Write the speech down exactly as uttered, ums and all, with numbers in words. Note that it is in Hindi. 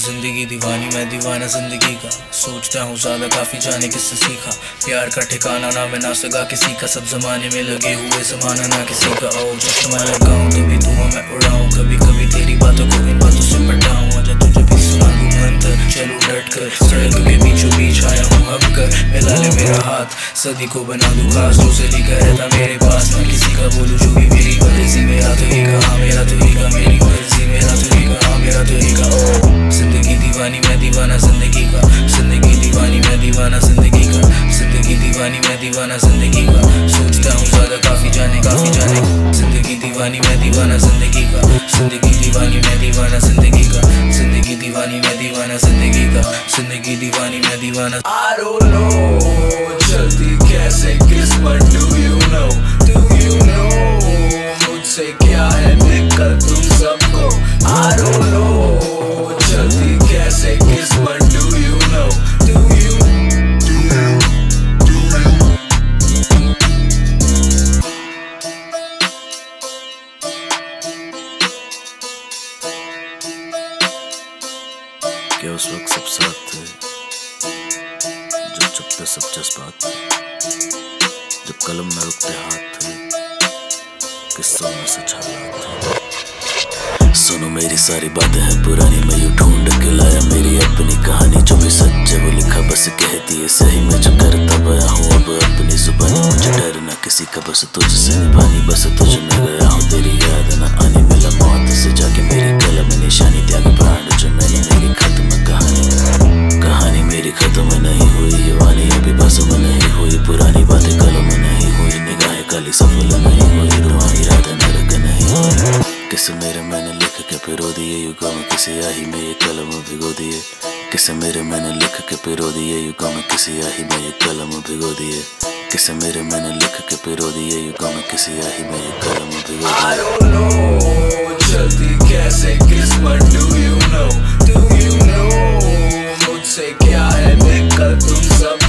जिंदगी दीवानी मैं दीवाना जिंदगी का, सोचता हूँ ज्यादा काफी जाने किससे सीखा। प्यार का ठिकाना ना मैं ना सगा किसी का, सब जमाने में लगे हुए जमाना ना किसी का। ओ जस्ट मैं लगाऊं तभी धुआं मैं उड़ाऊं, कभी कभी तेरी बातों को इन बातों से पटाऊं। आजा तुझे भी सुना दूं मंत्र, चलो डट कर सड़क के बीचों बीच आया हूँ अब कर। मिला ले मेरा हाथ सदी को बना दूं खास, तू से लेकर रहता मेरे पास, ना किसी का बोलूं जो भी मेरी मर्जी। मेरा तो ही कहा मेरा तो ही का मेरी मर्जी, मेरा तो ही कहा मेरा तो ही का। ओ जिंदगी दीवानी मैं दीवाना जिंदगी का, जिंदगी दीवानी मैं दीवाना जिंदगी का, जिंदगी दीवानी मैं दीवाना जिंदगी का। सोचता हूँ ज्यादा काफी जाने काफी जाने, जिंदगी दीवानी मैं दीवाना जिंदगी का, जिंदगी दीवानी मैं दीवाना जिंदगी का, जिंदगी दीवानी मैं दीवाना जिंदगी का, जिंदगी दीवानी मैं दीवाना। I don't know चलती कैसे किस्मत, do you know, do you know मुझसे क्या है दिक्कत तुम सबको। I don't know चलती कैसे किस्मत, do you know, do you, do you, do you। क्या उस वक्त सब साथ थे जब चुपते सब जज्बात थे, जब कलम न रुकते हाथ थे, किस्सों में सच हालात थे। सुनो मेरी सारी बातें हैं पुरानी, मैं यूं ढूंढ के लाया मेरी अपनी कहानी। जो भी सच है वो लिखा बस कहती है सही, मैं जो करता बया हूँ अब अपनी जुबानी। मुझे डर ना किसी का बस तुझसे निभानी, बस तुझ में गया हूँ तेरी याद ना आनी। मिला मौत से जाके मेरी कलम निशानी, त्याग प्राण जो मैंने मेरी खत्म कहानी। कहानी मेरी खत्म नहीं हुई ये वानी, अभी बसम नहीं हुई पुरानी बातें कलम नहीं हुई। निगाहें काली सफल नहीं हुई, तुम्हारी इरादा नरक नहीं हुई। किस मेरे मैंने लिख के पिरो दिए युगों में किसी आही में ये कलम भिगो दिए। किस मेरे मैंने लिख के पिरो दिए युगों में किसी आही में ये कलम भिगो दिए। किस मेरे मैंने लिख के पिरो दिए युगों में किसी आही में ये कलम भिगो दिए। I don't know चलती कैसे किस्मत, do you know, do you know मुझसे क्या है दिक्कत तुम सब